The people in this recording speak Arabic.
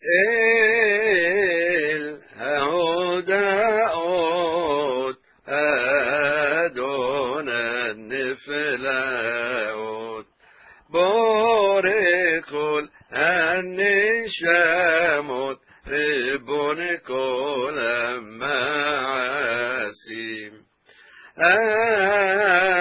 الهداء أدون النفلاء بوركول النشاموت ربون كل معاسيم